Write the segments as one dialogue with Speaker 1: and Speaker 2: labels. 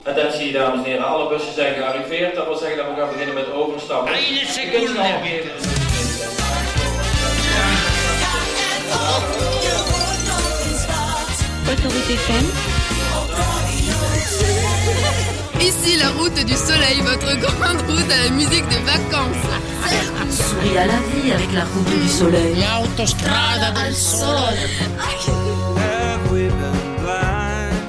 Speaker 1: Attentie dames en heren, alle bussen zijn gearriveerd. Dat wil zeggen dat we gaan beginnen met overstappen.
Speaker 2: Eine seconde.
Speaker 3: Autorité FM.
Speaker 4: Ici la route du soleil, votre grande route à la musique de vacances.
Speaker 5: Souris à la vie avec la route du soleil.
Speaker 2: L'autostrada del sole.
Speaker 6: Have we been blind?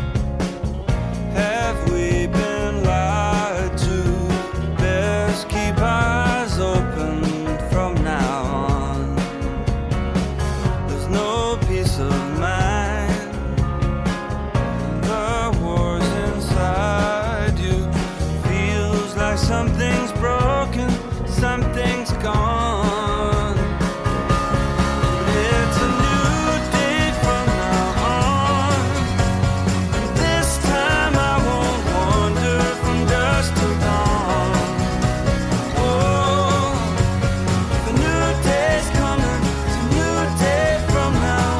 Speaker 6: Have we been lied to? Best keep eyes open from now on. There's no peace of mind. The war's inside you. Feels like something's broken, something's gone. It's a new day from now on. This time I won't wander from dusk till dawn. Oh, the new day's coming. It's a new day from now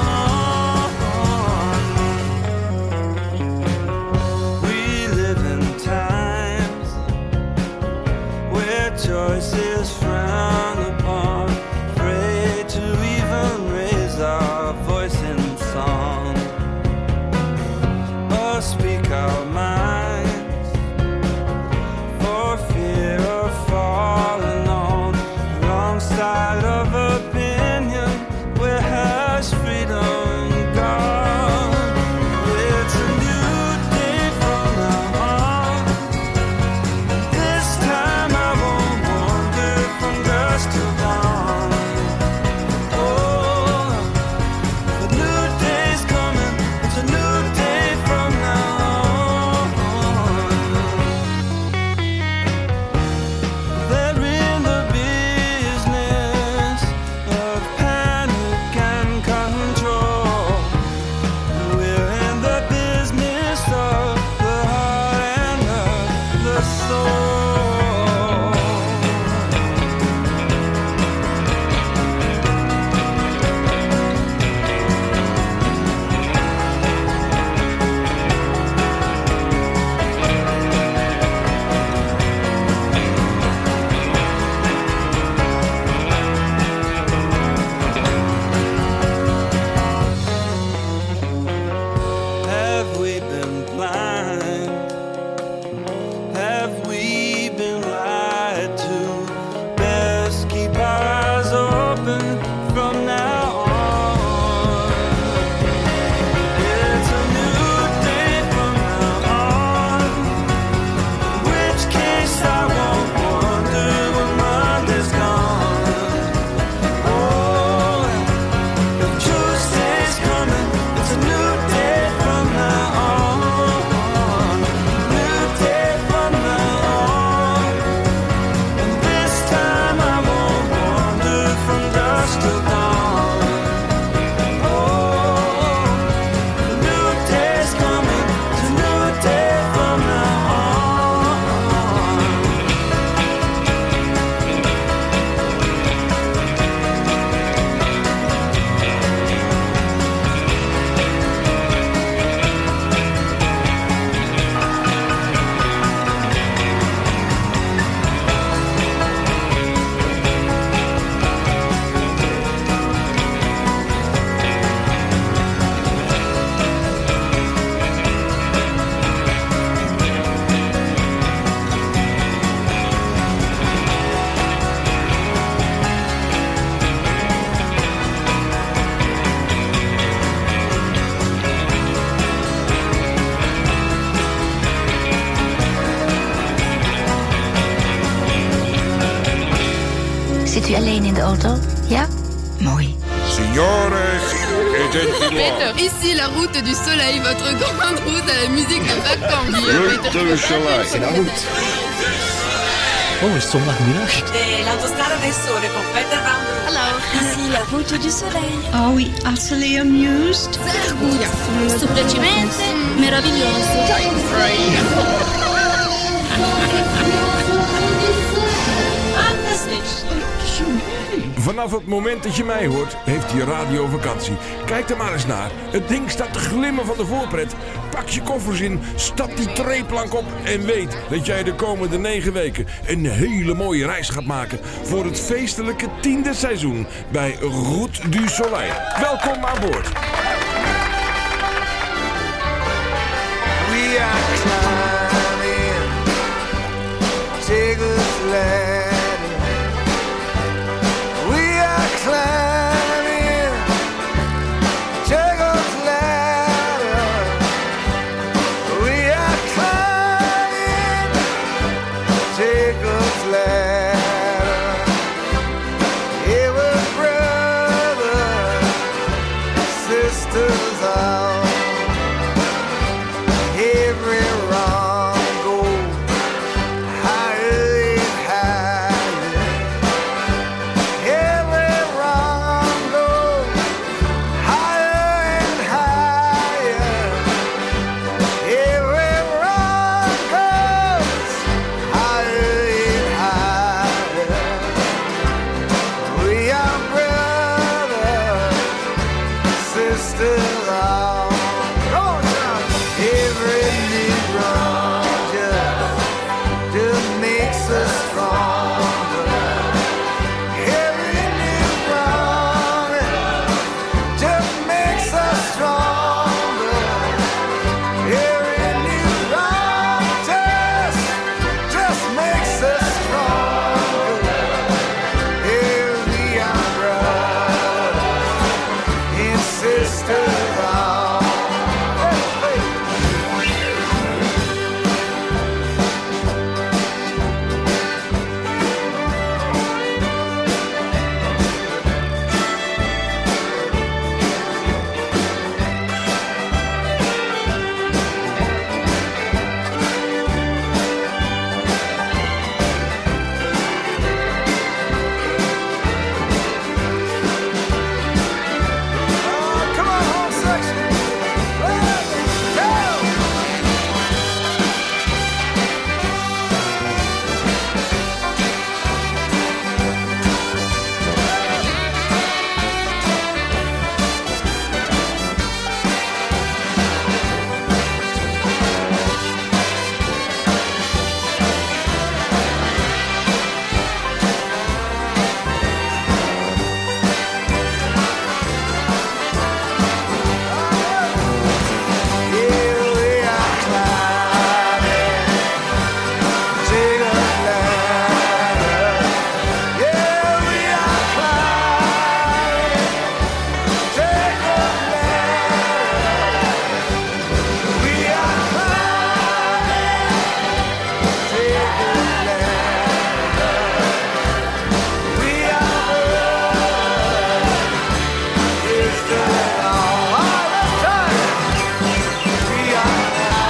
Speaker 6: on. We live in times where choice is frowned upon, afraid to even raise our voice in song or speak our minds for fear of falling on the wrong side of opinion. Where has freedom gone? It's a new day from now on. This time I won't wander from dusk till dawn. Oh, the new day's coming. It's a new day from now on. They're in the business of panic and control. We're in the business of the heart and of the soul. Have we been blind? Have we been lied to? Best keep our eyes open from now on. It's a new day from now on. In which case I won't wonder when Monday's gone. Oh, if Tuesday's coming, it's a new day from now on. New day from now on. And this time I won't wander from dusk till dawn. Oh, the new day's coming. It's a new day from now on.
Speaker 3: Zit u alleen in de auto? Ja? Mooi.
Speaker 7: Signores e gentiluomini,
Speaker 4: Peter, ici la route du soleil, votre grande route à la musique de vacances.
Speaker 7: route du soleil.
Speaker 8: Oh, is het zondagmiddag?
Speaker 5: L'autostrada del sole con Peter Van Broek.
Speaker 4: Hallo.
Speaker 3: Ici la route du soleil.
Speaker 9: Are we utterly amused?
Speaker 3: Stupedemente meraviglioso.
Speaker 7: Vanaf het moment dat je mij hoort, heeft hij radiovakantie. Kijk er maar eens naar. Het ding staat te glimmen van de voorpret. pak je koffers in, stap die treeplank op en weet dat jij de komende 9 weken een hele mooie reis gaat maken voor het feestelijke 10e seizoen bij Route du Soleil. Welkom aan boord.
Speaker 6: We are climbing Jacob's ladder. We are climbing Jacob's ladder. We are climbing Jacob's ladder. Yeah, we're brothers, sisters all. Every wrong goes higher and higher. Every wrong goes higher and higher. Every wrong goes higher and higher. We are brothers, sisters all. Every new wrong just makes us stronger. Every new wrong just makes us stronger. Every new wrong just makes us stronger. Yeah, we are brothers and sisters all. Come on, home section. Let's go. Yeah, we are climbing Jacob's ladder. Yeah, we are climbing Jacob's ladder. We are climbing Jacob's ladder. We are brothers, sisters all. All right, let's try it. We are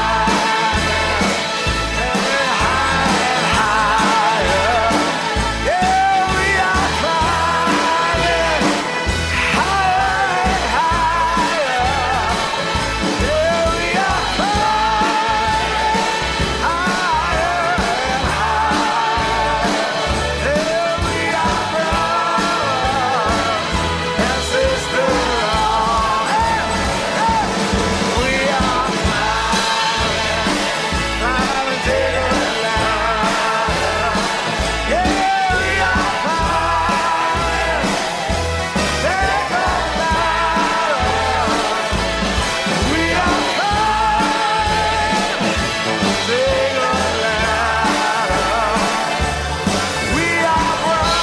Speaker 6: higher. Yeah, we are climbing higher and higher. Yeah, we are climbing higher and higher. Yeah, we are brothers and sisters all. We are climbing Jacob's ladder. Yeah, we are climbing Jacob's ladder. We are climbing Jacob's ladder. We are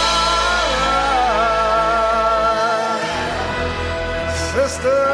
Speaker 6: brothers, sisters.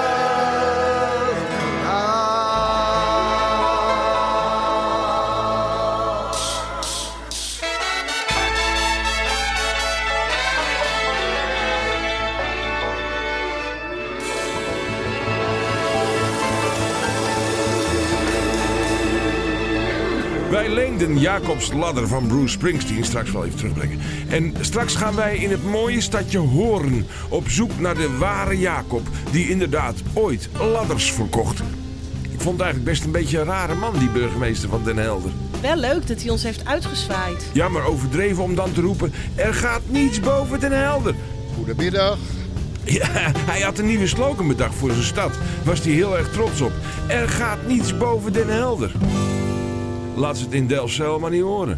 Speaker 7: Wij leenden Jacobs ladder van Bruce Springsteen straks wel even terugbrengen. En straks gaan wij in het mooie stadje Hoorn op zoek naar de ware Jacob, die inderdaad ooit ladders verkocht. Ik vond het eigenlijk best een beetje een rare man, die burgemeester van Den Helder.
Speaker 8: Wel leuk dat hij ons heeft uitgezwaaid.
Speaker 7: Ja, maar overdreven om dan te roepen, er gaat niets boven Den Helder.
Speaker 10: Goedemiddag.
Speaker 7: Ja, hij had een nieuwe slogan bedacht voor zijn stad. Was hij heel erg trots op. Er gaat niets boven Den Helder. Laat ze het in Delfzijl maar niet horen.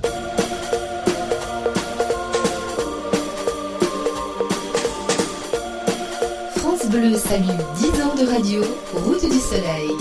Speaker 10: France Bleu salue 10 ans de radio, Route du Soleil.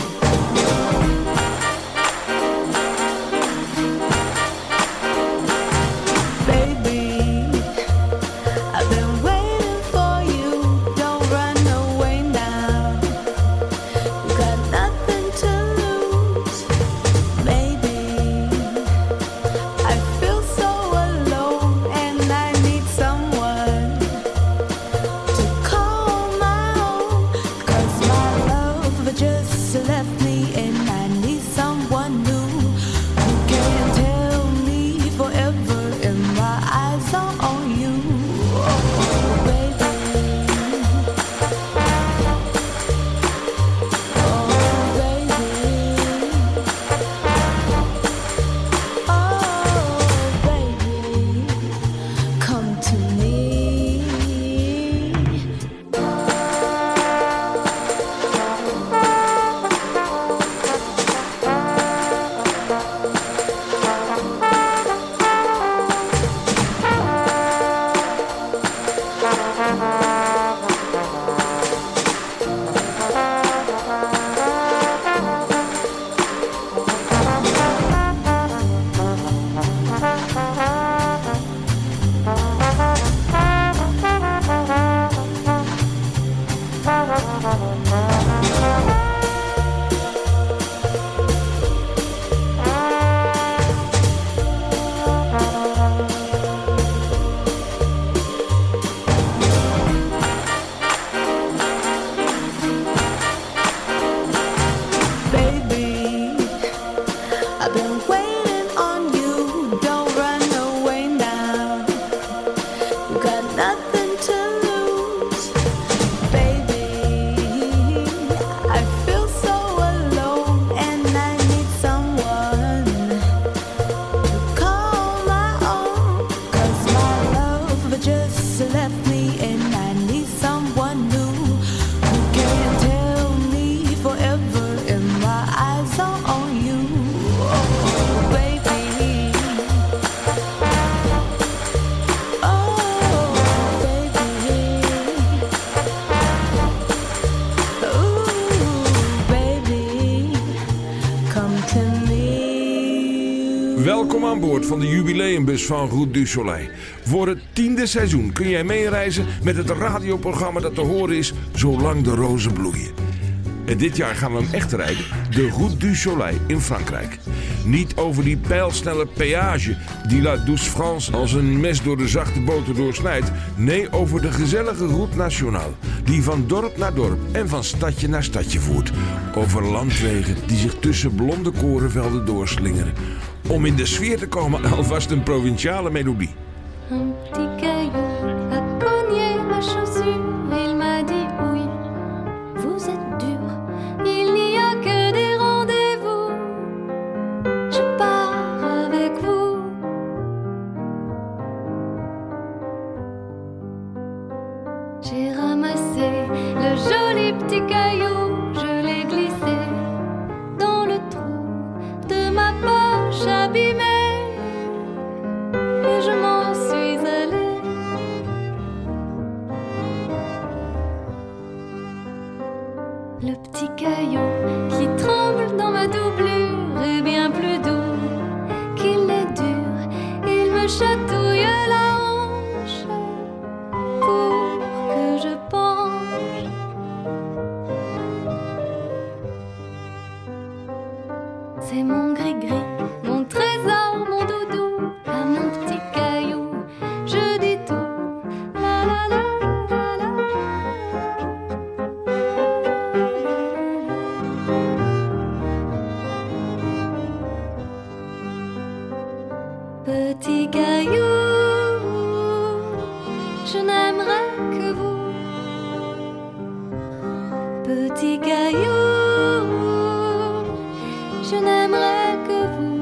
Speaker 7: Welkom aan boord van de jubileumbus van Route du Soleil. Voor het 10e seizoen kun jij meereizen met het radioprogramma dat te horen is zolang de rozen bloeien. En dit jaar gaan we hem echt rijden, de Route du Soleil in Frankrijk. Niet over die pijlsnelle péage die La Douce France als een mes door de zachte boter doorsnijdt. Nee, over de gezellige Route Nationale die van dorp naar dorp en van stadje naar stadje voert. Over landwegen die zich tussen blonde korenvelden doorslingeren. Om in de sfeer te komen alvast een provinciale melodie.
Speaker 11: Un petit caillou a cogné ma chaussure, il m'a dit oui, vous êtes dur, il n'y a que des rendez-vous, je pars avec vous. J'ai ramassé le joli petit caillou, je l'ai glissé dans le trou de ma poche abîmée et je m'en suis allée. Le petit caillou qui tremble dans ma doublure est bien plus doux qu'il n'est dur. Il me chatouille la hanche pour que je penche. C'est mon gris-gris, mon trésor, mon doudou, à mon petit caillou, je dis tout. La la la la la. Petit caillou, je n'aimerai que vous. Petit caillou, je n'aimerai que vous.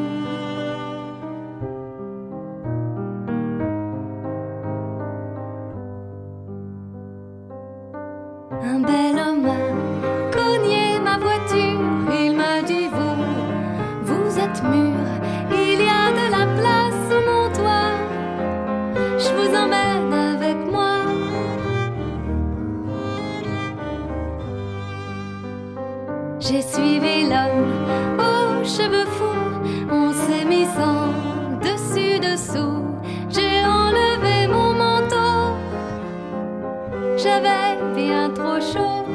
Speaker 11: avait bien trop chaud.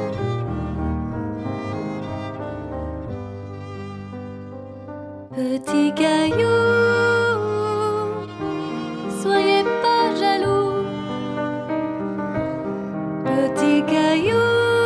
Speaker 11: Petit caillou, soyez pas jaloux. Petit caillou,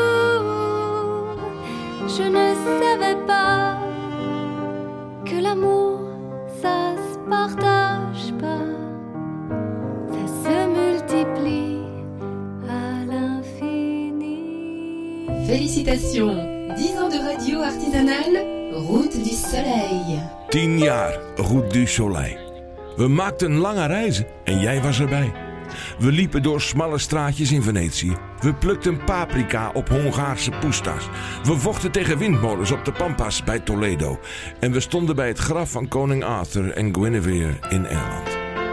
Speaker 11: je ne savais pas que l'amour, ça se partage pas, ça se multiplie à l'infini.
Speaker 10: Félicitations, 10 ans de radio artisanale, Route du Soleil.
Speaker 7: 10 jaar Route du Soleil. We maakten lange reizen en jij was erbij. We liepen door smalle straatjes in Venetië. We plukten paprika op Hongaarse poesta's. We vochten tegen windmolens op de Pampas bij Toledo. En we stonden bij het graf van koning Arthur en Guinevere in Engeland.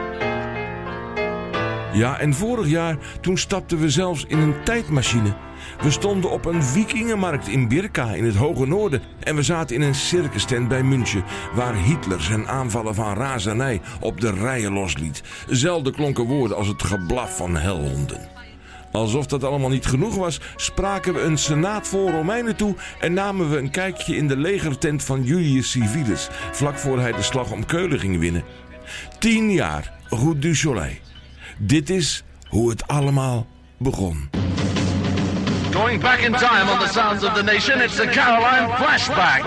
Speaker 7: Ja, en vorig jaar, toen stapten we zelfs in een tijdmachine. We stonden op een vikingenmarkt in Birka in het hoge noorden. En we zaten in een circustent bij München, waar Hitler zijn aanvallen van razernij op de rijen losliet. Zelden klonken woorden als het geblaf van helhonden. Alsof dat allemaal niet genoeg was, spraken we een senaat vol Romeinen toe en namen we een kijkje in de legertent van Julius Civilis, vlak voor hij de slag om Keulen ging winnen. 10 jaar Route du Soleil. Dit is hoe het allemaal begon.
Speaker 12: Going back in time on the sounds of the nation, it's the Caroline Flashback.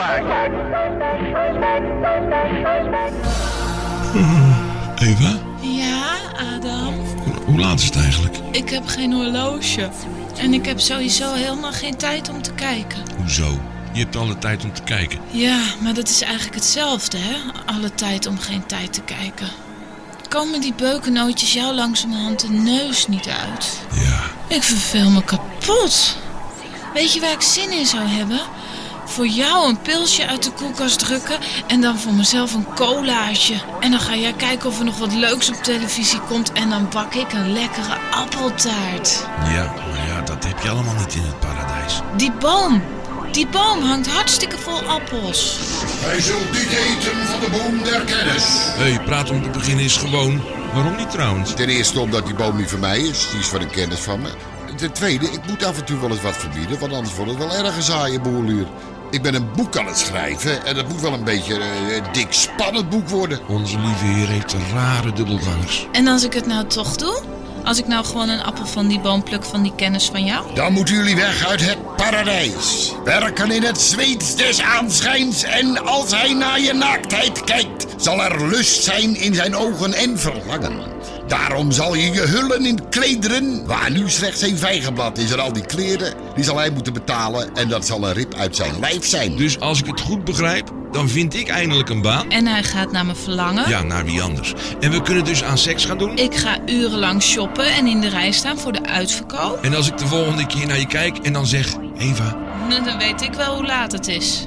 Speaker 13: Eva?
Speaker 2: Ja, Adam?
Speaker 13: Hoe laat is het eigenlijk?
Speaker 2: Ik heb geen horloge. En ik heb sowieso helemaal geen tijd om te kijken.
Speaker 13: Hoezo? Je hebt alle tijd om te kijken.
Speaker 2: Ja, maar dat is eigenlijk hetzelfde, hè? Alle tijd om geen tijd te kijken. Komen die beukennootjes jou langzamerhand de neus niet uit?
Speaker 13: Ja.
Speaker 2: Ik verveel me kapot. Weet je waar ik zin in zou hebben? Voor jou een pilsje uit de koelkast drukken en dan voor mezelf een colaatje. En dan ga jij kijken of er nog wat leuks op televisie komt en dan bak ik een lekkere appeltaart.
Speaker 13: Ja, maar ja, dat heb je allemaal niet in het paradijs.
Speaker 2: Die boom hangt hartstikke vol appels.
Speaker 14: Gij zult niet eten van de boom der kennis.
Speaker 13: Hé, praat om te beginnen is gewoon. Waarom niet trouwens?
Speaker 14: Ten eerste omdat die boom niet van mij is. Die is van een kennis van me. Ten tweede, ik moet af en toe wel eens wat verbieden, want anders wordt het wel erg een saaie boel hier. Ik ben een boek aan het schrijven en dat moet wel een beetje een dik spannend boek worden.
Speaker 13: Onze lieve heer heeft rare dubbelgangers.
Speaker 2: En als ik het nou toch doe? Als ik nou gewoon een appel van die boom pluk van die kennis van jou?
Speaker 14: Dan moeten jullie weg uit het paradijs. Werken in het zweet des aanschijns. En als hij naar je naaktheid kijkt, zal er lust zijn in zijn ogen en verlangen. Daarom zal je je hullen in klederen, waar nu slechts een vijgenblad is. En al die kleren, die zal hij moeten betalen. En dat zal een rib uit zijn lijf zijn.
Speaker 13: Dus als ik het goed begrijp, dan vind ik eindelijk een baan.
Speaker 2: En hij gaat naar mijn verlangen?
Speaker 13: Ja, naar wie anders. En we kunnen dus aan seks gaan doen?
Speaker 2: Ik ga urenlang shoppen en in de rij staan voor de uitverkoop.
Speaker 13: En als ik de volgende keer naar je kijk en dan zeg, Eva...
Speaker 2: Nou, dan weet ik wel hoe laat het is.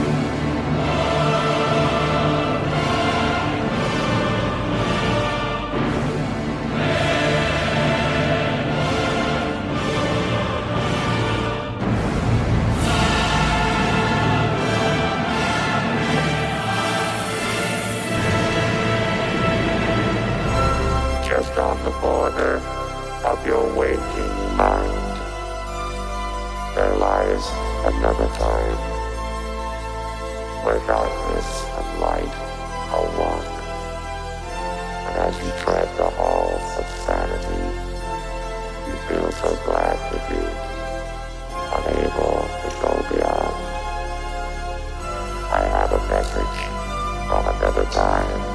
Speaker 15: Just on the border of your waking mind, there lies another time, where darkness and light are one. And as you tread the halls of sanity, you feel so glad to be unable to go beyond. I have a message from another time.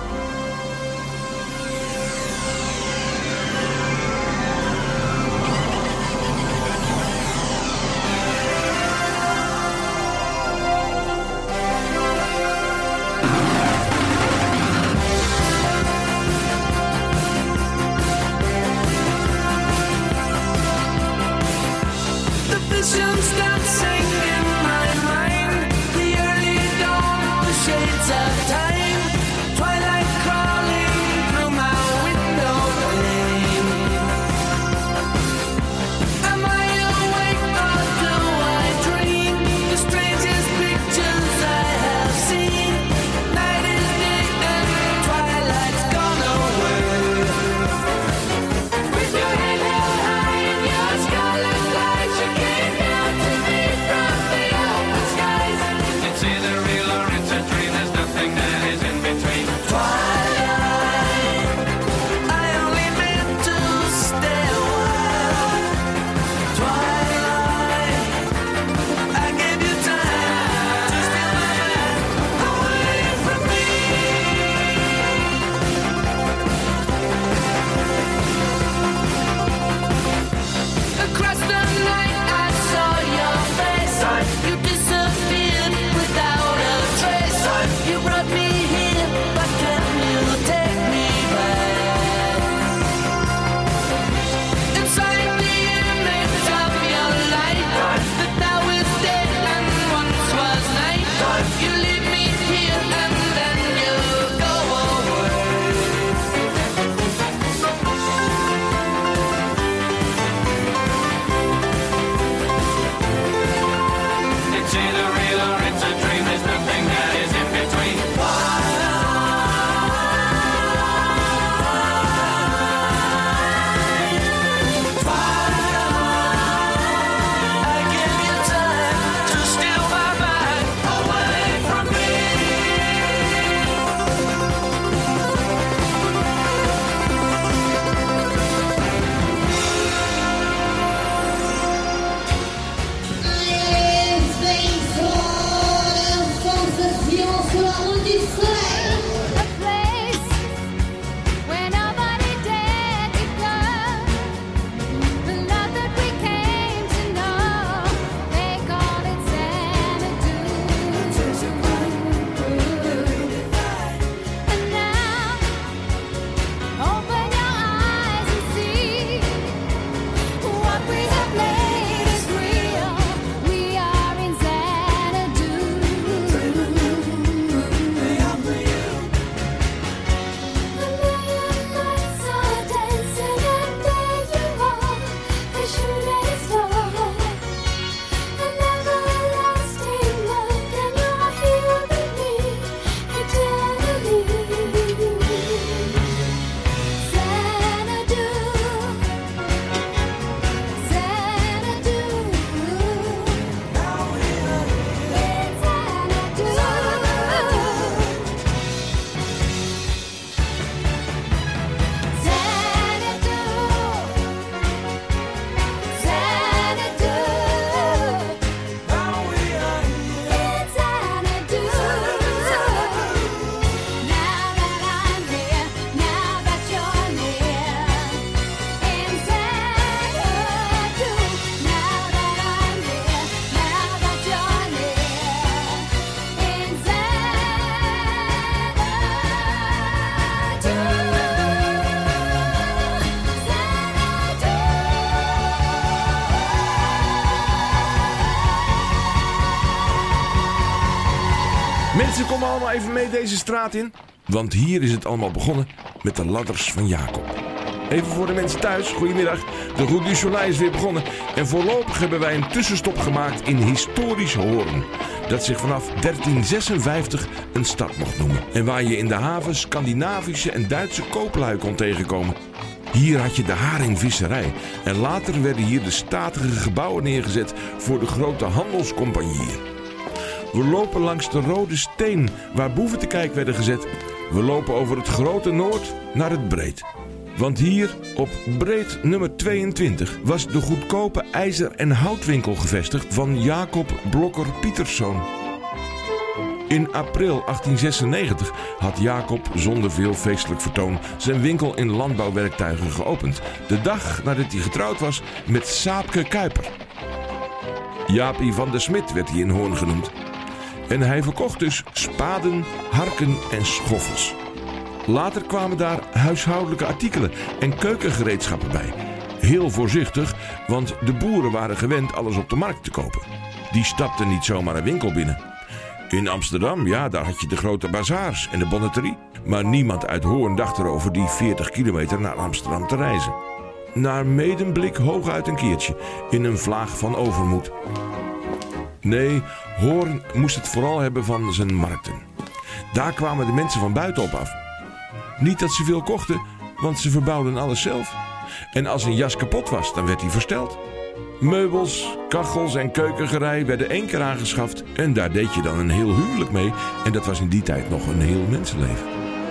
Speaker 7: maar even mee deze straat in. Want hier is het allemaal begonnen met de ladders van Jacob. Even voor de mensen thuis, goedemiddag. De Route du Soleil is weer begonnen. En voorlopig hebben wij een tussenstop gemaakt in historisch Hoorn. Dat zich vanaf 1356 een stad mocht noemen. En waar je in de haven Scandinavische en Duitse kooplui kon tegenkomen. Hier had je de haringvisserij. En later werden hier de statige gebouwen neergezet voor de grote handelscompagnieën. We lopen langs de Rode Steen, waar boeven te kijk werden gezet. We lopen over het Grote Noord naar het Breed. Want hier, op Breed nummer 22, was de goedkope ijzer- en houtwinkel gevestigd van Jacob Blokker Pieterszoon. In april 1896 had Jacob zonder veel feestelijk vertoon zijn winkel in landbouwwerktuigen geopend. De dag nadat hij getrouwd was met Saapke Kuiper. Jaapie van der Smit werd hij in Hoorn genoemd. En hij verkocht dus spaden, harken en schoffels. Later kwamen daar huishoudelijke artikelen en keukengereedschappen bij. Heel voorzichtig, want de boeren waren gewend alles op de markt te kopen. Die stapten niet zomaar een winkel binnen. In Amsterdam, ja, daar had je de grote bazaars en de bonneterie. Maar niemand uit Hoorn dacht erover die 40 kilometer naar Amsterdam te reizen. Naar medemblik hooguit een keertje, in een vlaag van overmoed. Nee, Hoorn moest het vooral hebben van zijn markten. Daar kwamen de mensen van buitenop af. Niet dat ze veel kochten, want ze verbouwden alles zelf. En als een jas kapot was, dan werd die versteld. Meubels, kachels en keukengerei werden 1 keer aangeschaft. En daar deed je dan een heel huwelijk mee. En dat was in die tijd nog een heel mensenleven.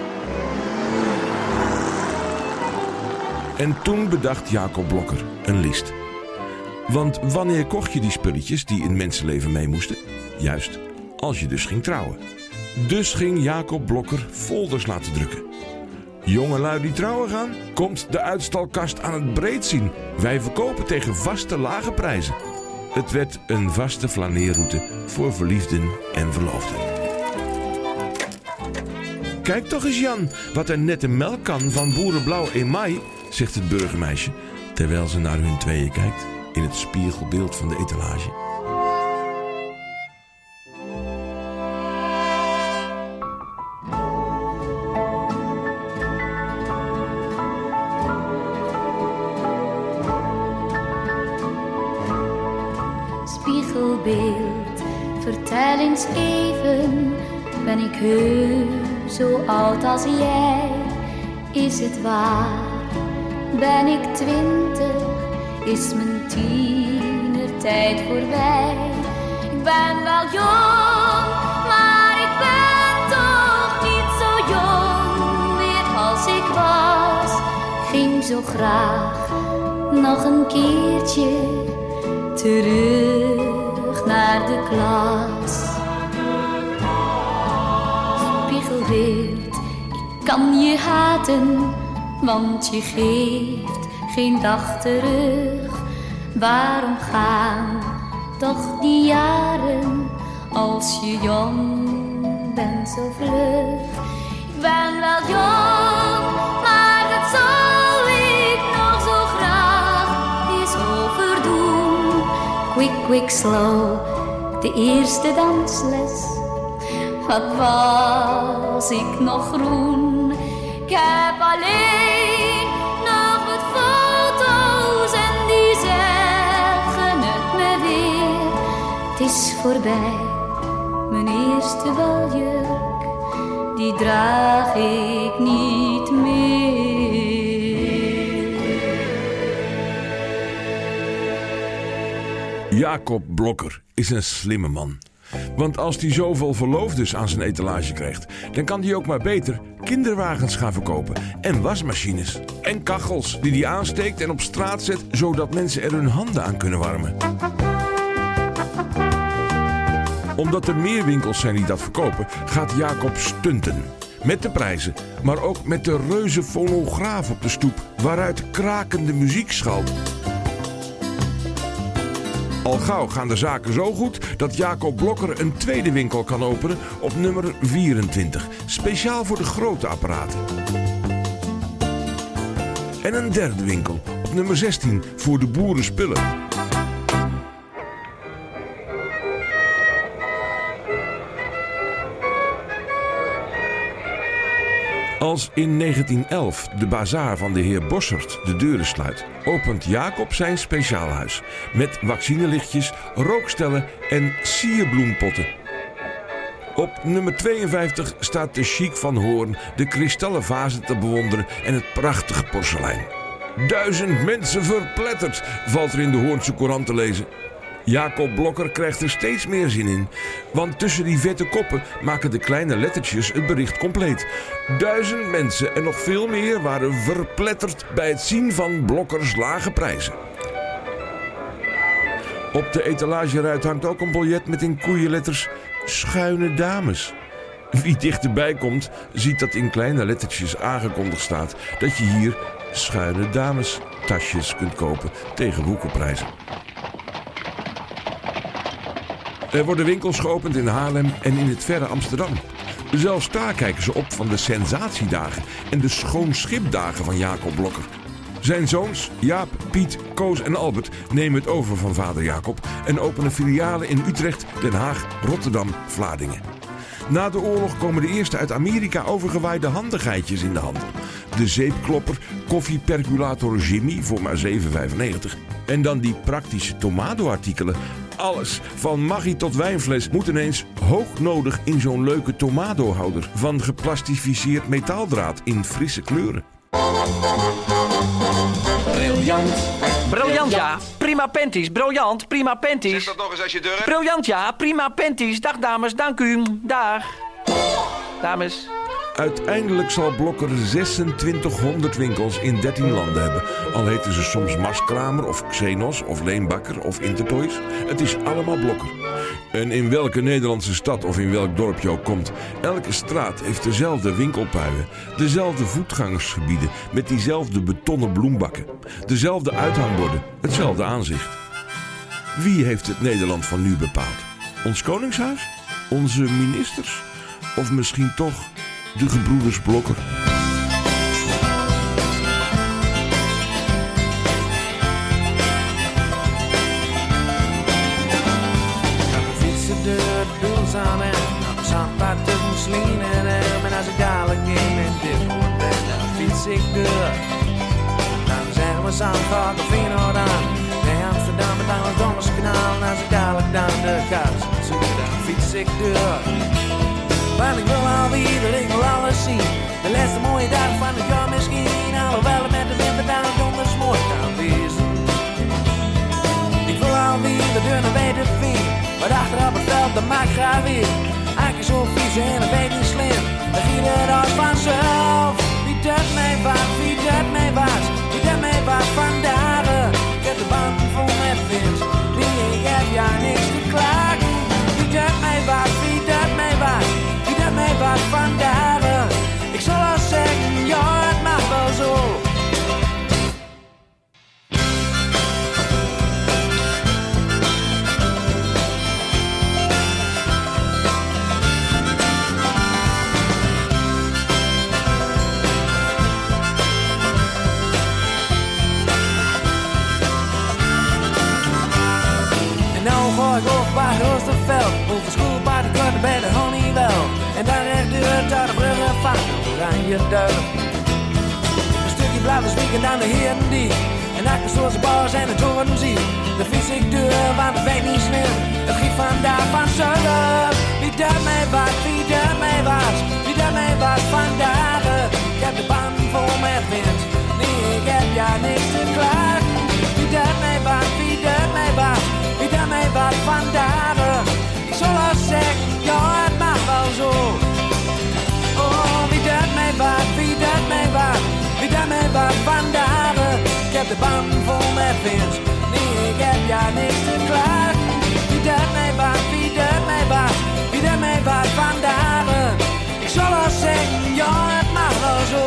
Speaker 7: En toen bedacht Jacob Blokker een list. Want wanneer kocht je die spulletjes die in mensenleven mee moesten? Juist, als je dus ging trouwen. Dus ging Jacob Blokker folders laten drukken. Jongelui die trouwen gaan, komt de uitstalkast aan het Breed zien. Wij verkopen tegen vaste lage prijzen. Het werd een vaste flaneerroute voor verliefden en verloofden. Kijk toch eens Jan, wat een nette melkkan van Boerenblauw Emaai, zegt het burgermeisje, terwijl ze naar hun tweeën kijkt in het spiegelbeeld van de etalage.
Speaker 11: Spiegelbeeld, vertel eens even, ben ik heus zo oud als jij? Is het waar? Ben ik 20? Is mijn tienertijd voorbij? Ik ben wel jong, maar ik ben toch niet zo jong meer als ik was. Ging zo graag nog een keertje terug naar de klas. Spiegelbeeld, ik kan je haten, want je geeft geen dag terug. Waarom gaan toch die jaren als je jong bent zo vlug? Ik ben wel jong, maar dat zal ik nog zo graag eens overdoen. Quick, quick, slow, de eerste dansles. Wat was ik nog groen? Ik heb alleen nog wat foto's en die zeggen het me weer. Het is voorbij, mijn eerste baljurk, die draag ik niet meer.
Speaker 7: Jacob Blokker is een slimme man. Want als hij zoveel verloofdes aan zijn etalage krijgt, dan kan hij ook maar beter kinderwagens gaan verkopen. En wasmachines. En kachels die hij aansteekt en op straat zet, zodat mensen er hun handen aan kunnen warmen. Omdat er meer winkels zijn die dat verkopen, gaat Jacob stunten. Met de prijzen, maar ook met de reuze fonograaf op de stoep, waaruit krakende muziek schalt. Al gauw gaan de zaken zo goed dat Jacob Blokker een tweede winkel kan openen op nummer 24. Speciaal voor de grote apparaten. En een derde winkel op nummer 16 voor de boerenspullen. Als in 1911 de bazaar van de heer Bossert de deuren sluit, opent Jacob zijn speciaalhuis met vaccinelichtjes, rookstellen en sierbloempotten. Op nummer 52 staat de chic van Hoorn de kristallen vazen te bewonderen en het prachtige porselein. 1000 mensen verpletterd, valt er in de Hoornse Courant te lezen. Jacob Blokker krijgt er steeds meer zin in, want tussen die vette koppen maken de kleine lettertjes het bericht compleet. 1000 mensen en nog veel meer waren verpletterd bij het zien van Blokkers lage prijzen. Op de etalageruit hangt ook een biljet met in koeienletters schuine dames. Wie dichterbij komt, ziet dat in kleine lettertjes aangekondigd staat dat je hier schuine dames tasjes kunt kopen tegen woekerprijzen. Er worden winkels geopend in Haarlem en in het verre Amsterdam. Zelfs daar kijken ze op van de sensatiedagen en de schoonschipdagen van Jacob Blokker. Zijn zoons Jaap, Piet, Koos en Albert nemen het over van vader Jacob en openen filialen in Utrecht, Den Haag, Rotterdam, Vlaardingen. Na de oorlog komen de eerste uit Amerika overgewaaide handigheidjes in de handel. De zeepklopper, koffieperculator Jimmy voor maar €7,95. En dan die praktische Tomado-artikelen. Alles, van maggi tot wijnfles, moet ineens hoognodig in zo'n leuke Tomado-houder van geplastificeerd metaaldraad in frisse kleuren.
Speaker 16: Briljant. Briljant, ja. Prima panties. Briljant. Prima panties.
Speaker 17: Zeg dat nog eens als je durft.
Speaker 16: Briljant, ja. Prima panties. Dag, dames. Dank u. Dag. Dames.
Speaker 7: Uiteindelijk zal Blokker 2600 winkels in 13 landen hebben. Al heten ze soms Marskramer of Xenos of Leenbakker of Intertoys. Het is allemaal Blokker. En in welke Nederlandse stad of in welk dorp je ook komt, elke straat heeft dezelfde winkelpuien, dezelfde voetgangersgebieden met diezelfde betonnen bloembakken, dezelfde uithangborden, hetzelfde aanzicht. Wie heeft het Nederland van nu bepaald? Ons Koningshuis? Onze ministers? Of misschien toch de gebroeders Blokker?
Speaker 6: Aan en op zandpad tussen Slien en hem. En als ik dadelijk in mijn diphoorn ben, dan fiets ik door. Dan zeggen we Zandvoort of Feyenoord aan. Nee, Amsterdam en dan het Dommerskanaal. En als ik dadelijk dan de kous zoek, dan fiets ik door. Want ik wil alweer, ik wil alles zien. De laatste mooie dag van het jaar misschien. Alhoewel het met de winter dan het donders mooi kan wezen. Ik wil alweer de deur naar weten vinden. Maar achter op het veld, dat maakt graag weer. Eigenlijk zo vies en dat weet niet slim. Dan ging het als vanzelf. Wie dat mij was, wie dat mij was, wie dat mij was vandaag. Ik heb de band vol met vins. Nee, ik heb ja niks te klagen. Wie dat mij was, wie dat mij was, wie dat mij was vandaag. Ik zal wel zeggen, ja het mag wel zo. Over school bij de korte bij de Honeywell. En dan rechtdoor tot de bruggen van Oranje Duin. Een stukje blijven zwieken dan de Heren die. En achter zoals de bouwers en de toren zien. De fiets ik door, want het weet niet slim. Het giet vandaag van zuiden. Wie dat mij was, wie dat mij was, wie dat mij was vandaag. Ik heb de band vol met wind. Nee, ik heb ja niks te klagen. Wie dat mij was, wie dat mij was, wie dat mij was vandaag. Ik zal al zeggen, ja het mag wel zo. Oh, wie dat mij was, wie dat mij was, wie dat mij was vandaag. Ik heb de band vol met wind. Nee, ik heb ja niks te klagen. Wie dat mij was, wie dat mij was, wie dat mij was vandaag. Ik zal al zeggen, ja het mag wel zo.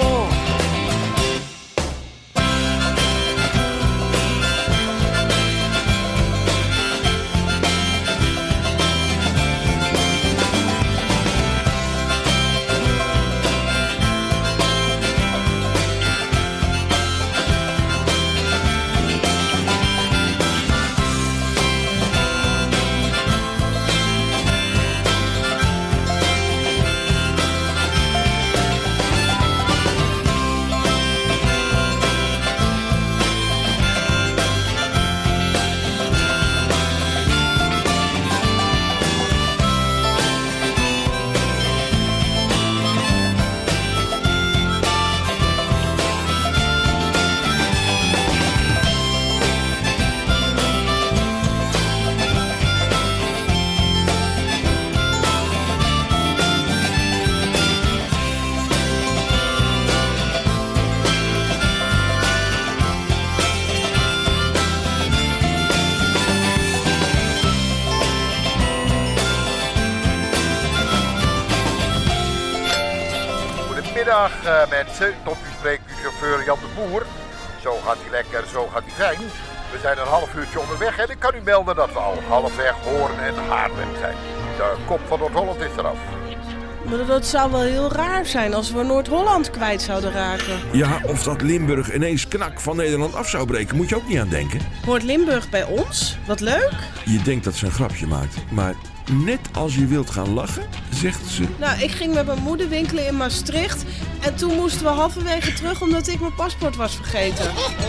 Speaker 17: Goedemiddag mensen, tot u spreekt uw chauffeur Jan de Boer. Zo gaat hij lekker, zo gaat hij fijn. We zijn een half uurtje onderweg en ik kan u melden dat we al halfweg Hoorn en Haarlem zijn. De kop van Noord-Holland is eraf.
Speaker 8: Maar dat zou wel heel raar zijn als we Noord-Holland kwijt zouden raken.
Speaker 7: Ja, of dat Limburg ineens knak van Nederland af zou breken, moet je ook niet aan denken.
Speaker 8: Hoort Limburg bij ons? Wat leuk.
Speaker 7: Je denkt dat ze een grapje maakt, maar net als je wilt gaan lachen, zegt ze...
Speaker 8: Nou, ik ging met mijn moeder winkelen in Maastricht en toen moesten we halverwege terug omdat ik mijn paspoort was vergeten.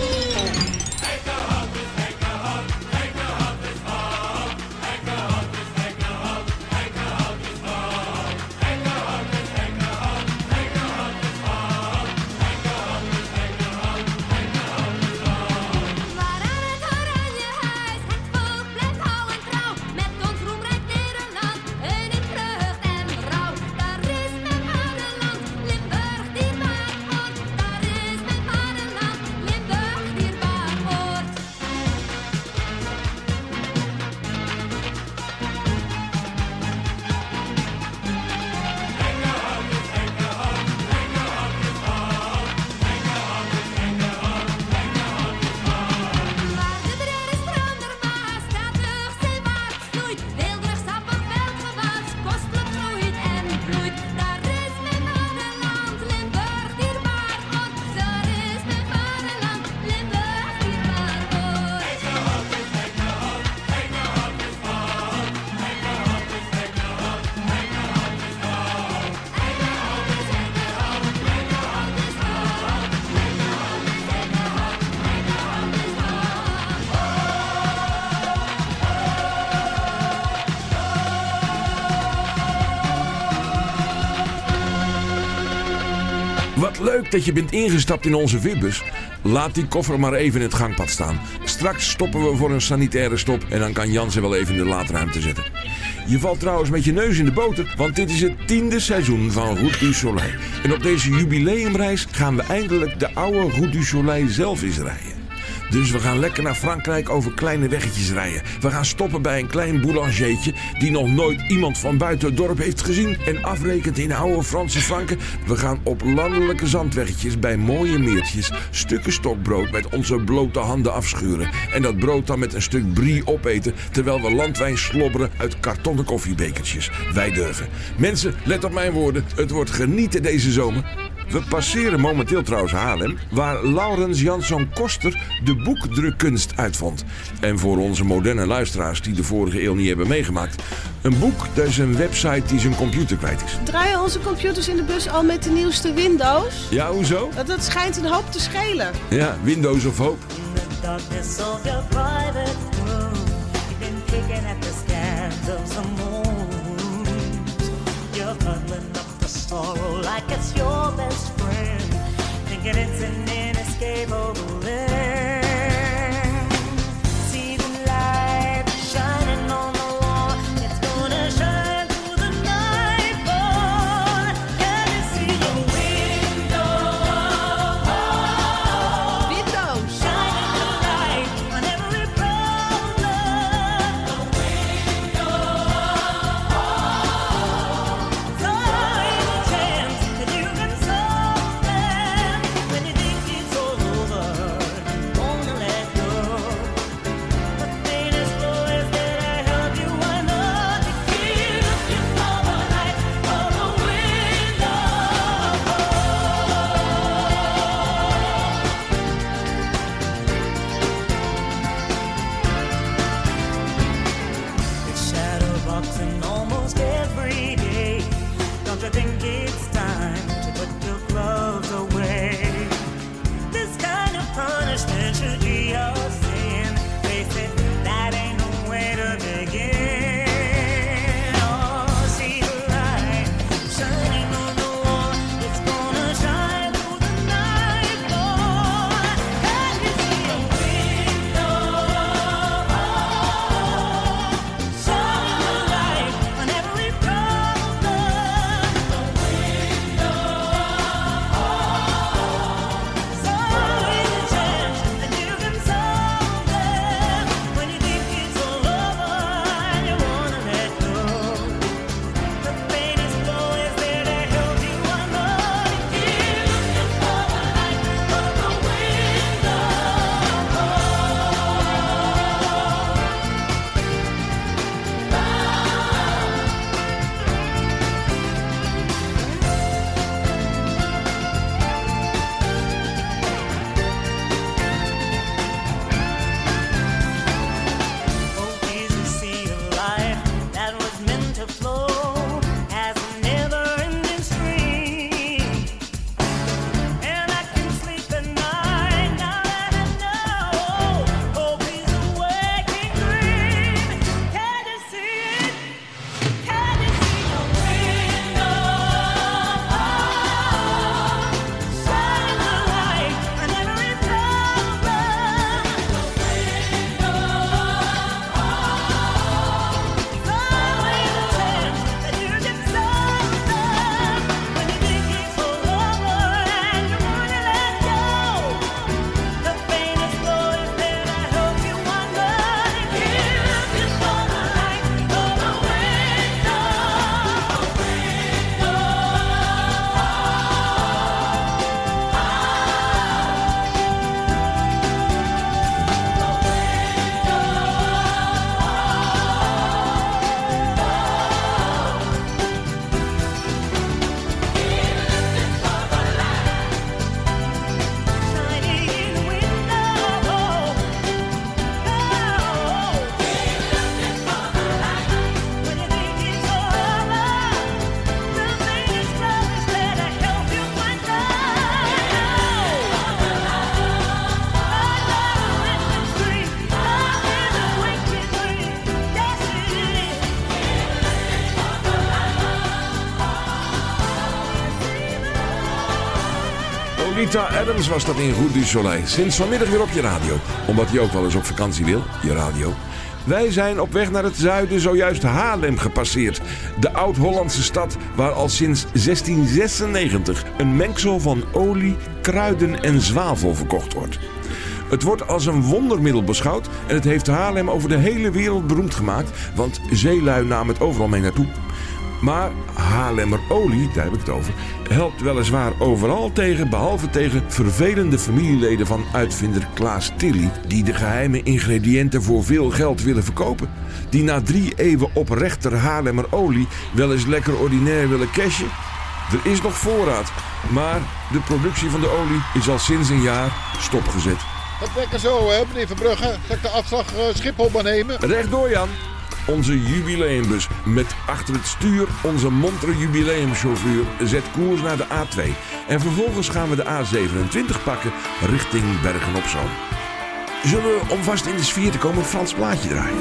Speaker 7: Wat leuk dat je bent ingestapt in onze VIP-bus. Laat die koffer maar even in het gangpad staan. Straks stoppen we voor een sanitaire stop en dan kan Jan ze wel even in de laadruimte zetten. Je valt trouwens met je neus in de boter, want dit is het 10e seizoen van Route du Soleil. En op deze jubileumreis gaan we eindelijk de oude Route du Soleil zelf eens rijden. Dus we gaan lekker naar Frankrijk over kleine weggetjes rijden. We gaan stoppen bij een klein boulangertje die nog nooit iemand van buiten het dorp heeft gezien en afrekent in oude Franse franken. We gaan op landelijke zandweggetjes bij mooie meertjes stukken stokbrood met onze blote handen afschuren. En dat brood dan met een stuk brie opeten terwijl we landwijn slobberen uit kartonnen koffiebekertjes. Wij durven. Mensen, let op mijn woorden. Het wordt genieten deze zomer. We passeren momenteel trouwens Haarlem, waar Laurens Jansson Koster de boekdrukkunst uitvond. En voor onze moderne luisteraars die de vorige eeuw niet hebben meegemaakt, een boek, dat is een website die zijn computer kwijt is.
Speaker 8: Draaien onze computers in de bus al met de nieuwste Windows?
Speaker 7: Ja, hoezo?
Speaker 8: Dat schijnt een hoop te schelen.
Speaker 7: Ja, Windows of Hope.
Speaker 6: Sorrow like it's your best friend, thinking it's an inescapable end. See the light shining on the wall, it's gonna shine through the nightfall. Can you see the window?
Speaker 8: Windows
Speaker 6: shining the light on every problem. The window. Time chance that you can solve.
Speaker 7: Lolita Adams was dat in Route du Soleil. Sinds vanmiddag weer op je radio. Omdat hij ook wel eens op vakantie wil, je radio. Wij zijn op weg naar het zuiden zojuist Haarlem gepasseerd. De oud-Hollandse stad waar al sinds 1696 een mengsel van olie, kruiden en zwavel verkocht wordt. Het wordt als een wondermiddel beschouwd en het heeft Haarlem over de hele wereld beroemd gemaakt, want zeelui namen het overal mee naartoe. Maar Haarlemmer olie, daar heb ik het over, helpt weliswaar overal tegen, behalve tegen vervelende familieleden van uitvinder Klaas Tilly, die de geheime ingrediënten voor veel geld willen verkopen. Die na 3 eeuwen oprechter Haarlemmer olie wel eens lekker ordinair willen cashen. Er is nog voorraad, maar de productie van de olie is al sinds een jaar stopgezet.
Speaker 17: Het lekker zo, hè, meneer Verbrugge. Zal ik de afslag Schiphol maar nemen?
Speaker 7: Rechtdoor, Jan. Onze jubileumbus met achter het stuur onze montere jubileumchauffeur zet koers naar de A2. En vervolgens gaan we de A27 pakken richting Bergen-op-Zoom. Zullen we, om vast in de sfeer te komen, een Frans plaatje draaien?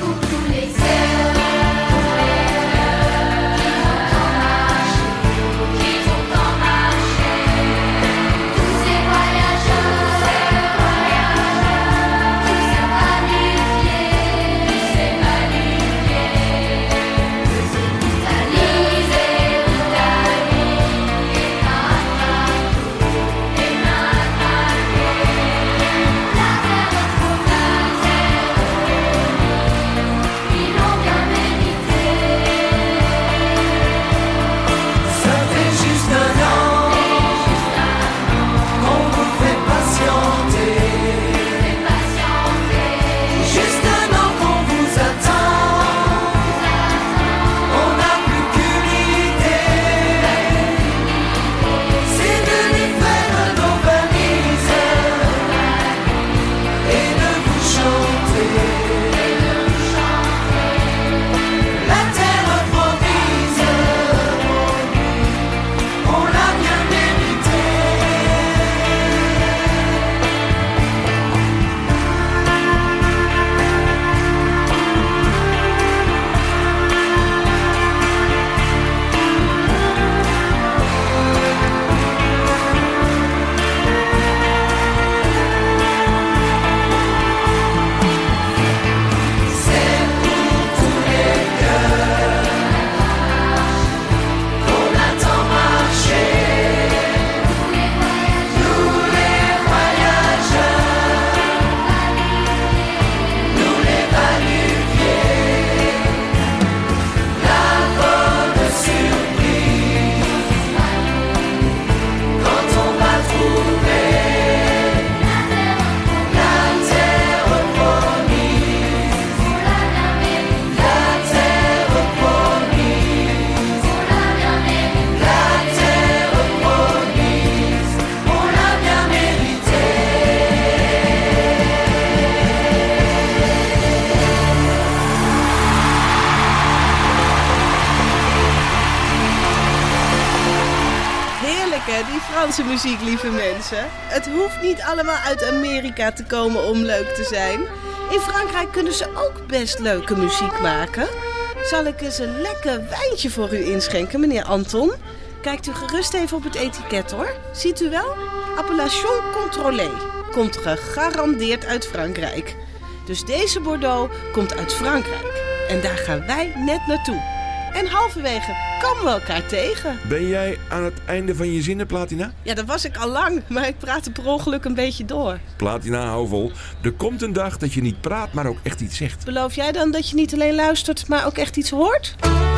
Speaker 8: Franse muziek, lieve mensen. Het hoeft niet allemaal uit Amerika te komen om leuk te zijn. In Frankrijk kunnen ze ook best leuke muziek maken. Zal ik eens een lekker wijntje voor u inschenken, meneer Anton? Kijkt u gerust even op het etiket, hoor. Ziet u wel? Appellation contrôlée. Komt gegarandeerd uit Frankrijk. Dus deze Bordeaux komt uit Frankrijk. En daar gaan wij net naartoe. En halverwege komen we elkaar tegen.
Speaker 7: Ben jij aan het einde van je zinnen, Platina?
Speaker 8: Ja, dat was ik al lang, maar ik praatte per ongeluk een beetje door.
Speaker 7: Platina, hou vol. Er komt een dag dat je niet praat, maar ook echt iets zegt.
Speaker 8: Beloof jij dan dat je niet alleen luistert, maar ook echt iets hoort?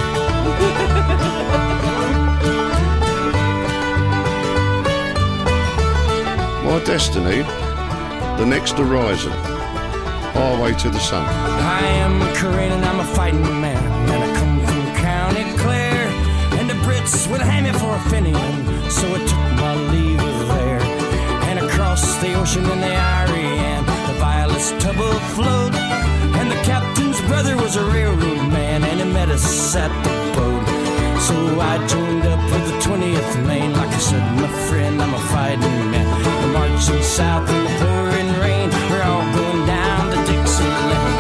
Speaker 18: My destiny, the next horizon, our way to the sun.
Speaker 19: I am a Korean and I'm a fighting man, and I come from County Clare, and the Brits would hang me for a Fenian, so I took my leave of there, and across the ocean in the Ariane, the Violet's tugboat float, and the captain's brother was a railroad man, and he met us at the boat. So I joined up with the 20th Maine. Like I said, my friend, I'm a fighting man. We're marching south in the pouring rain. We're all going down to Dixieland.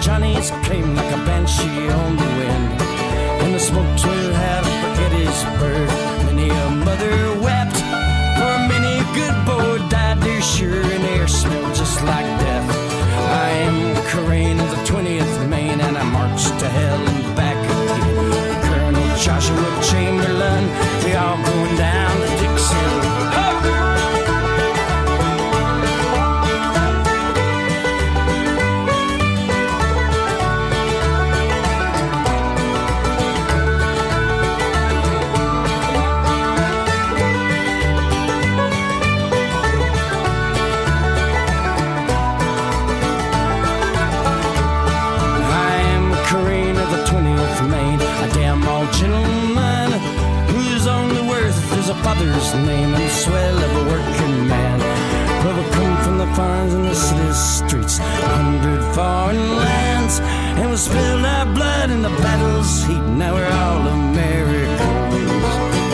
Speaker 19: Johnny's came like a banshee on the wind. And the smokes were out for Gettysburg. Many a mother wept, for many a good boy died there sure, and air smelled just like death. I am Corain of the 20th Maine, and I marched to hell and back again. Colonel Joshua Chamberlain, we all going down to Dixie. Gentleman whose only worth is a father's name and the swell of a working man. Well, we come from the farms and the city streets, 100 foreign lands, and we spilled our blood in the battle's heat. Now we're all Americans.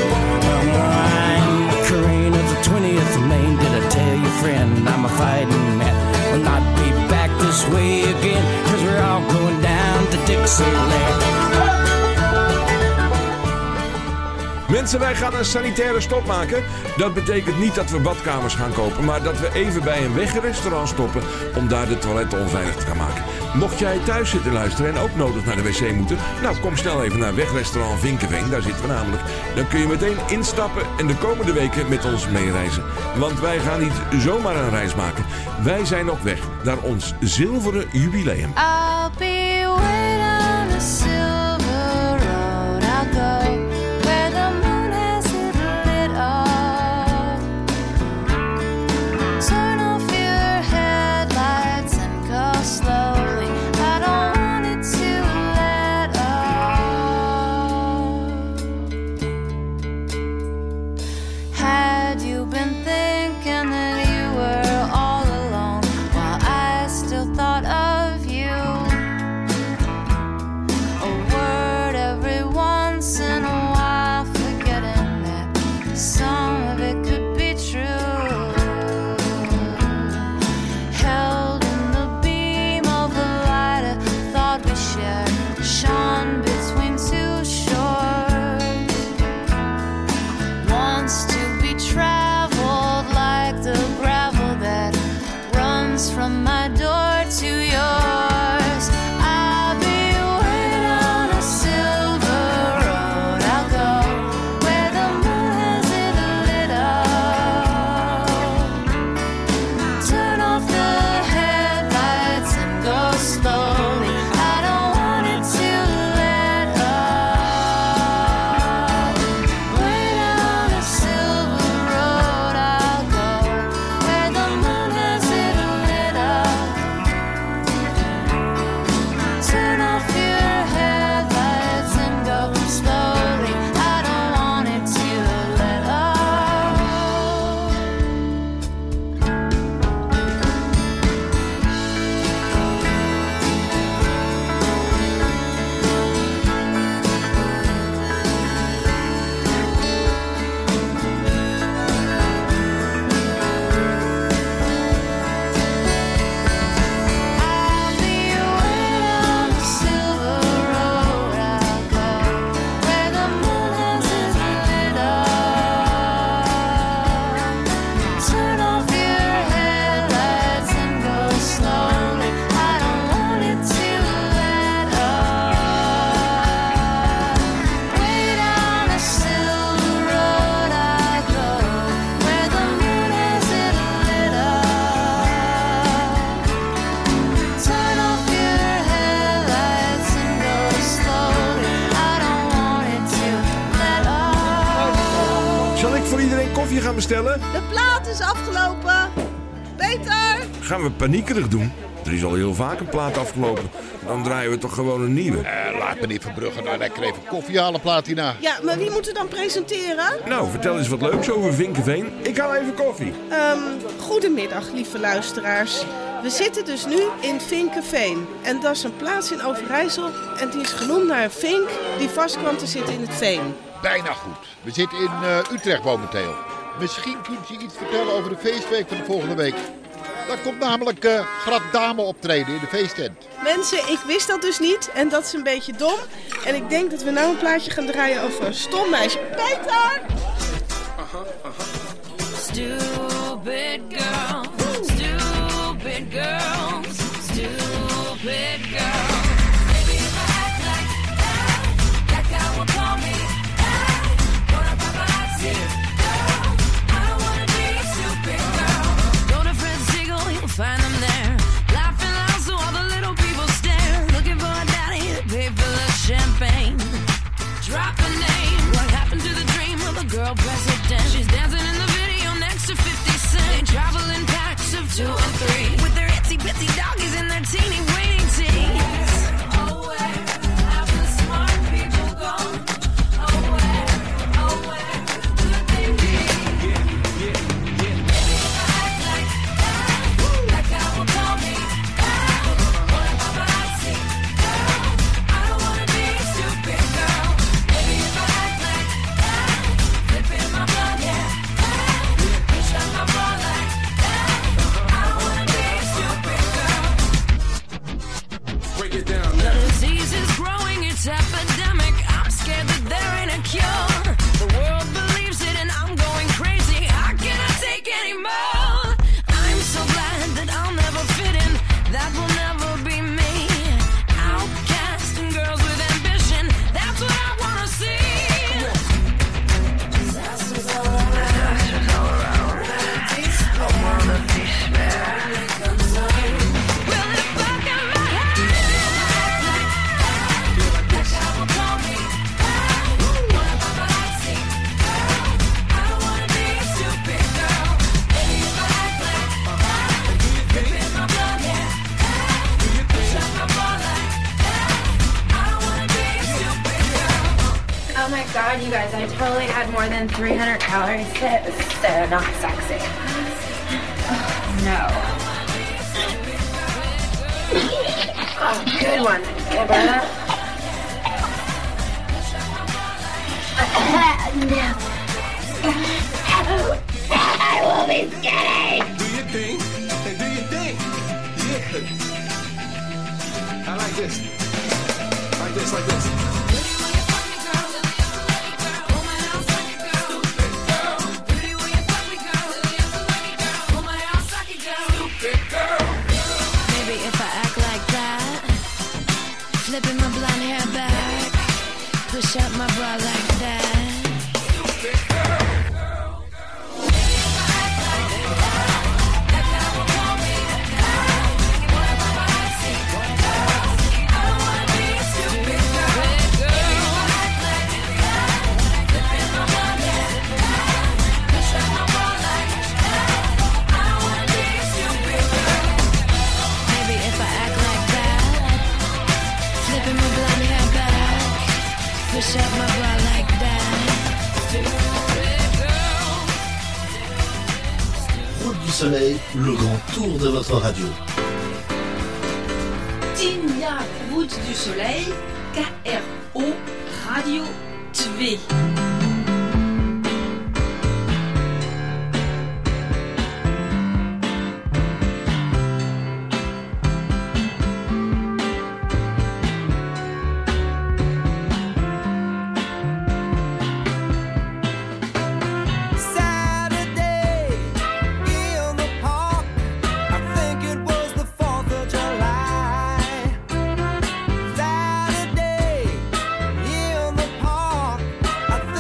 Speaker 19: I'm Corain of the 20th Maine. Did I tell you, friend, I'm a fighting man? We'll not be back this way again, 'cause we're all going down to Dixieland.
Speaker 7: Mensen, wij gaan een sanitaire stop maken. Dat betekent niet dat we badkamers gaan kopen, maar dat we even bij een wegrestaurant stoppen om daar de toiletten onveilig te gaan maken. Mocht jij thuis zitten luisteren en ook nodig naar de wc moeten, nou kom snel even naar wegrestaurant Vinkeveen, daar zitten we namelijk. Dan kun je meteen instappen en de komende weken met ons meereizen. Want wij gaan niet zomaar een reis maken. Wij zijn op weg naar ons zilveren jubileum.
Speaker 11: I'll be waiting on a silver road. I'll go where the moon has it lit up. Turn off your headlights and go slowly. I don't want it to let up. Had you been thinking that you were all alone while I still thought of you? A word every once in a while, forgetting that some of it could be true. Held in the beam of the light, a thought we shared shone between two shores. Wants to be traveled like the gravel that runs from my door to yours. I'll be waiting on a silver road. I'll go where the moon has it lit up. Turn off the headlights and go slowly. I don't want it to let up. Waiting on a silver road. I'll go where the moon has it lit up. Turn off your headlights and go slowly. I don't want it to let up. I'll be waiting on a silver road. I'll go where the moon has it lit up. Turn off your headlights and go slowly. I don't want it to let up. Wait on a silver road. I'll go where the moon has it lit up. Turn off your headlights and go slowly. I don't want it to let up.
Speaker 7: Zal ik voor iedereen koffie gaan bestellen?
Speaker 8: De plaat is afgelopen. Peter!
Speaker 7: Gaan we paniekerig doen? Er is al heel vaak een plaat afgelopen. Dan draaien we toch gewoon een nieuwe.
Speaker 17: Laat meneer Verbrugge nou lekker even koffie halen, Platina.
Speaker 8: Ja, maar wie moet er dan presenteren?
Speaker 7: Nou, vertel eens wat leuks over Vinkeveen. Ik haal even koffie.
Speaker 8: Goedemiddag, lieve luisteraars. We zitten dus nu in Vinkeveen. En dat is een plaats in Overijssel. En die is genoemd naar een vink die vast kwam te zitten in het veen.
Speaker 17: Bijna goed. We zitten in Utrecht momenteel. Misschien kunt je iets vertellen over de feestweek van de volgende week.
Speaker 14: Daar komt namelijk Grap Dame optreden in de feesttent.
Speaker 8: Mensen, ik wist dat dus niet en dat is een beetje dom. En ik denk dat we nou een plaatje gaan draaien over een stom meisje. Peter!
Speaker 2: Stupid girl, stupid girls, stupid girl. Maybe if I act like that guy will call me. What a paparazzi girl. I don't wanna be a stupid girl. Go to Fred Siegel, you'll find them there. Laughing loud so all the little people stare. Looking for a daddy to pay for the champagne. Drop a name. What happened to the dream of a girl president? She's dancing in the video next to 50 Cent. They travel in packs of 2 and 3 with their itsy bitsy doggies and their teeny waiting teeth. Oh, where have the smart people gone? Oh, where could they be? Maybe if I act like that guy will call me. What a paparazzi girl. I don't wanna be a stupid girl. Maybe if I act like that, flipping my blood, yeah. Push up my bra like that. I don't wanna be a stupid girl.
Speaker 6: Break it down
Speaker 2: The
Speaker 6: now.
Speaker 2: disease is growing, it's epidemic. I'm scared that there ain't a cure. The world believes it and I'm going crazy. I cannot take anymore. I'm so glad that I'll never fit in. That will never be me. Outcast and girls with ambition. That's what I wanna see. Disasters all around. I wanna be spared. Well, if I can
Speaker 20: Oh my god, you guys, I totally had more than 300 calories. It's so not sexy. No. Oh, good one. Can I borrow that? No. I will be skinny.
Speaker 6: Do your thing and do your thing. Yeah. I like this. Like this, like this.
Speaker 2: Maybe if I act like that, flipping my blonde hair back, push up my bra like that. Maybe if I act like that, flipping my blonde hair back, push up my bra like that.
Speaker 21: Route du Soleil, le grand tour de votre radio.
Speaker 5: Tinja Route du Soleil, KRO Radio 2.
Speaker 6: Saturday in the park. I think it was the 4th of July. Saturday in the park. I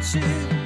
Speaker 6: sweet.